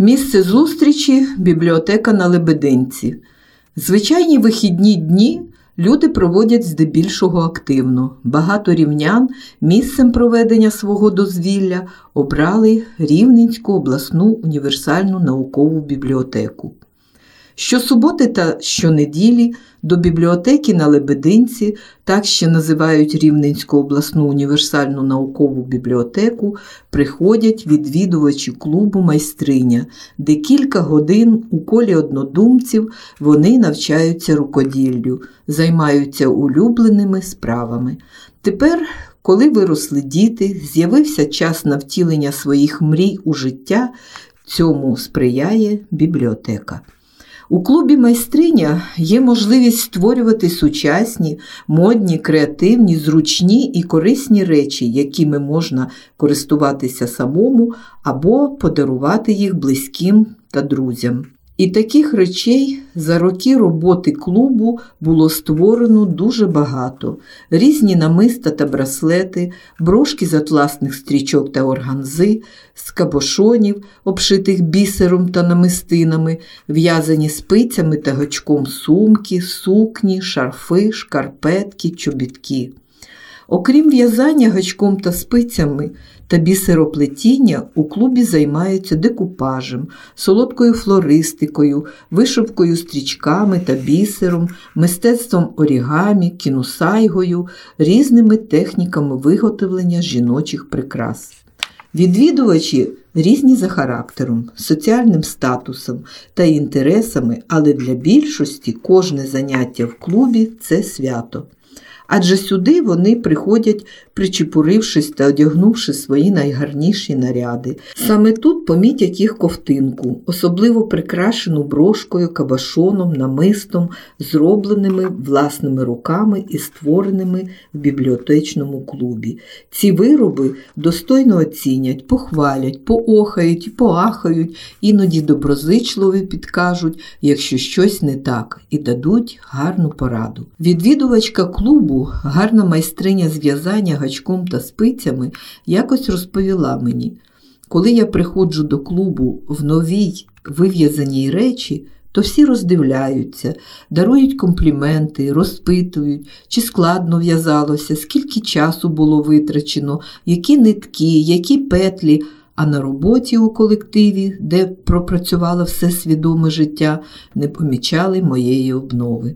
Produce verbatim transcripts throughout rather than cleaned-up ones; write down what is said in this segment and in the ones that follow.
Місце зустрічі – бібліотека на Лебединці. Звичайні вихідні дні люди проводять здебільшого активно. Багато рівнян місцем проведення свого дозвілля обрали Рівненську обласну універсальну наукову бібліотеку. Щосуботи та щонеділі до бібліотеки на Лебединці, так ще називають Рівненську обласну універсальну наукову бібліотеку, приходять відвідувачі клубу «Майстриня», де кілька годин у колі однодумців вони навчаються рукоділлю, займаються улюбленими справами. Тепер, коли виросли діти, з'явився час на втілення своїх мрій у життя, цьому сприяє бібліотека. У клубі «Майстриня» є можливість створювати сучасні, модні, креативні, зручні і корисні речі, якими можна користуватися самому або подарувати їх близьким та друзям. І таких речей за роки роботи клубу було створено дуже багато. Різні намиста та браслети, брошки з атласних стрічок та органзи, з кабошонів, обшитих бісером та намистинами, в'язані спицями та гачком сумки, сукні, шарфи, шкарпетки, чобітки. Окрім в'язання гачком та спицями та бісероплетіння, у клубі займаються декупажем, солодкою флористикою, вишивкою стрічками та бісером, мистецтвом орігамі, кіносайгою, різними техніками виготовлення жіночих прикрас. Відвідувачі різні за характером, соціальним статусом та інтересами, але для більшості кожне заняття в клубі – це свято. Адже сюди вони приходять, причепурившись та одягнувши свої найгарніші наряди. Саме тут помітять їх ковтинку, особливо прикрашену брошкою, кабашоном, намистом, зробленими власними руками і створеними в бібліотечному клубі. Ці вироби достойно оцінять, похвалять, поохають і поахають, іноді доброзичливо підкажуть, якщо щось не так, і дадуть гарну пораду. Відвідувачка клубу, гарна майстриня з в'язання гачком та спицями, якось розповіла мені: коли я приходжу до клубу в новій вив'язаній речі, то всі роздивляються, дарують компліменти, розпитують, чи складно в'язалося, скільки часу було витрачено, які нитки, які петлі, а на роботі у колективі, де пропрацювало все свідоме життя, не помічали моєї обнови.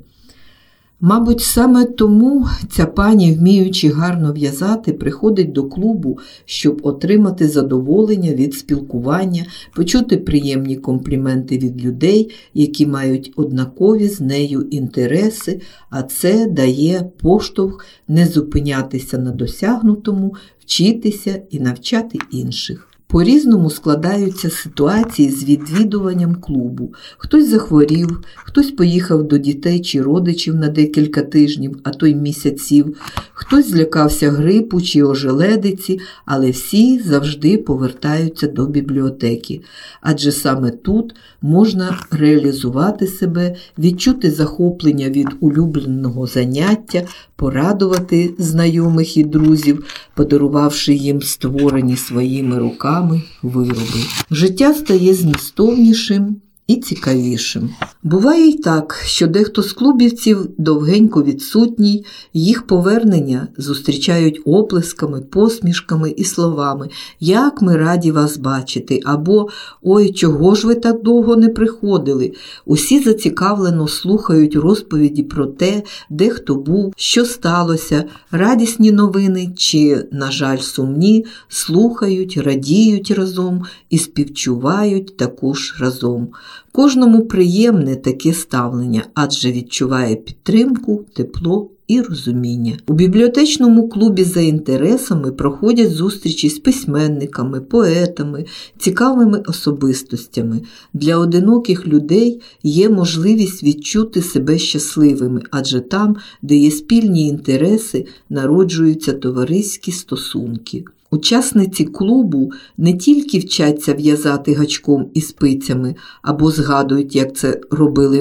Мабуть, саме тому ця пані, вміючи гарно в'язати, приходить до клубу, щоб отримати задоволення від спілкування, почути приємні компліменти від людей, які мають однакові з нею інтереси, а це дає поштовх не зупинятися на досягнутому, вчитися і навчати інших. По-різному складаються ситуації з відвідуванням клубу. Хтось захворів, хтось поїхав до дітей чи родичів на декілька тижнів, а то й місяців, хтось злякався грипу чи ожеледиці, але всі завжди повертаються до бібліотеки. Адже саме тут можна реалізувати себе, відчути захоплення від улюбленого заняття, порадувати знайомих і друзів, подарувавши їм створені своїми руками вироби. Життя стає змістовнішим і цікавішим. Буває й так, що дехто з клубівців довгенько відсутній, їх повернення зустрічають оплесками, посмішками і словами «Як ми раді вас бачити» або «Ой, чого ж ви так довго не приходили?». Усі зацікавлено слухають розповіді про те, де хто був, що сталося, радісні новини чи, на жаль, сумні, слухають, радіють разом і співчувають також разом. Кожному приємне таке ставлення, адже відчуває підтримку, тепло і розуміння. У бібліотечному клубі за інтересами проходять зустрічі з письменниками, поетами, цікавими особистостями. Для одиноких людей є можливість відчути себе щасливими, адже там, де є спільні інтереси, народжуються товариські стосунки. Учасниці клубу не тільки вчаться в'язати гачком і спицями, або згадують, як це робили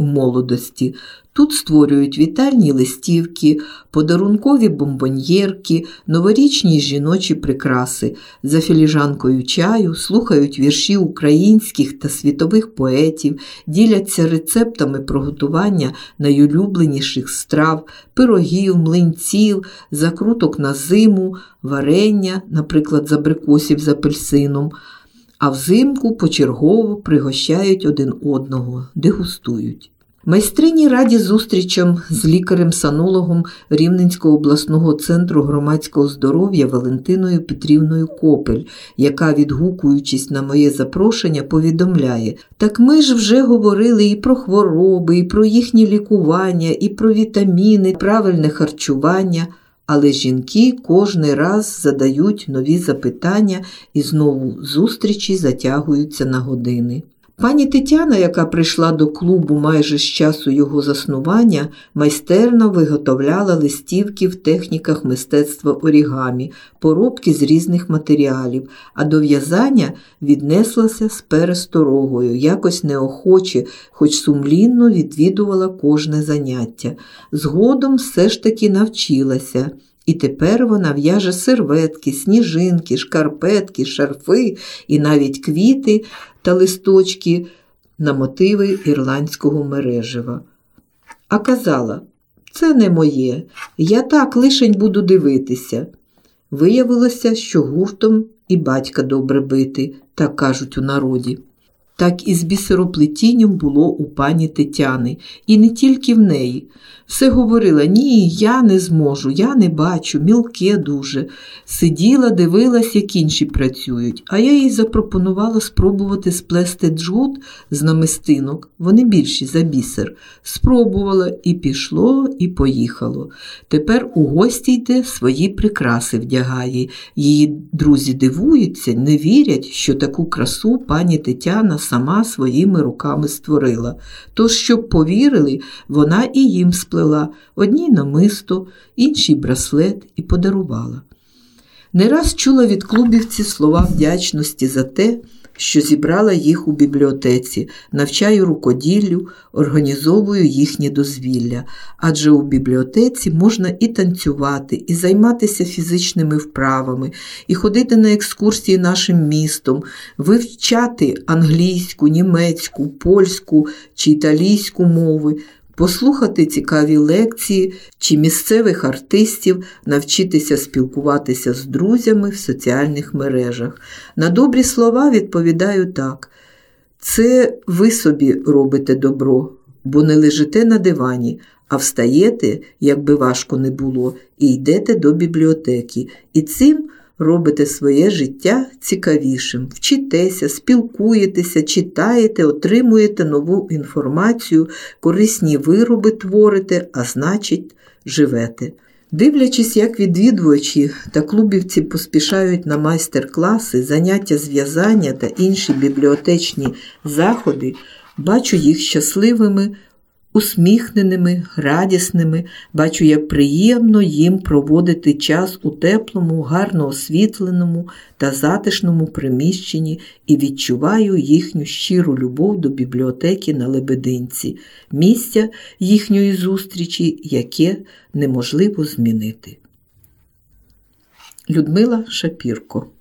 у молодості. Тут створюють вітальні листівки, подарункові бомбоньєрки, новорічні жіночі прикраси. За філіжанкою чаю слухають вірші українських та світових поетів, діляться рецептами приготування найулюбленіших страв, пирогів, млинців, закруток на зиму, варення, наприклад, з абрикосів з апельсином. А взимку почергово пригощають один одного, дегустують. Майстрині раді зустрічам з лікарем-санологом Рівненського обласного центру громадського здоров'я Валентиною Петрівною Копель, яка, відгукуючись на моє запрошення, повідомляє: «Так ми ж вже говорили і про хвороби, і про їхнє лікування, і про вітаміни, правильне харчування». Але жінки кожний раз задають нові запитання і знову зустрічі затягуються на години. Пані Тетяна, яка прийшла до клубу майже з часу його заснування, майстерно виготовляла листівки в техніках мистецтва орігамі, поробки з різних матеріалів, а до в'язання віднеслася з пересторогою, якось неохоче, хоч сумлінно відвідувала кожне заняття. Згодом все ж таки навчилася. І тепер вона в'яже серветки, сніжинки, шкарпетки, шарфи і навіть квіти та листочки на мотиви ірландського мережева. А казала: «Це не моє, я так лишень буду дивитися». Виявилося, що гуртом і батька добре бити, так кажуть у народі. Так і з бісероплетінням було у пані Тетяни, і не тільки в неї. Все говорила: «Ні, я не зможу, я не бачу, мілке дуже». Сиділа, дивилась, як інші працюють, а я їй запропонувала спробувати сплести джгут з намистинок, вони більші за бісер. Спробувала, і пішло, і поїхало. Тепер у гості йде, свої прикраси вдягає. Її друзі дивуються, не вірять, що таку красу пані Тетяна сама своїми руками створила. Тож, щоб повірили, вона і їм сплела. Одній намисто, інший браслет і подарувала. Не раз чула від клубівців слова вдячності за те, що зібрала їх у бібліотеці, навчаю рукоділлю, організовую їхнє дозвілля. Адже у бібліотеці можна і танцювати, і займатися фізичними вправами, і ходити на екскурсії нашим містом, вивчати англійську, німецьку, польську чи італійську мови, послухати цікаві лекції чи місцевих артистів, навчитися спілкуватися з друзями в соціальних мережах. На добрі слова відповідаю так: це ви собі робите добро, бо не лежите на дивані, а встаєте, як би важко не було, і йдете до бібліотеки. І цим робите своє життя цікавішим. Вчитеся, спілкуєтеся, читаєте, отримуєте нову інформацію, корисні вироби творите, а значить, живете». Дивлячись, як відвідувачі та клубівці поспішають на майстер-класи, заняття з в'язання та інші бібліотечні заходи, бачу їх щасливими, усміхненими, радісними, бачу, як приємно їм проводити час у теплому, гарно освітленому та затишному приміщенні, і відчуваю їхню щиру любов до бібліотеки на Лебединці, місця їхньої зустрічі, яке неможливо змінити. Людмила Шапірко.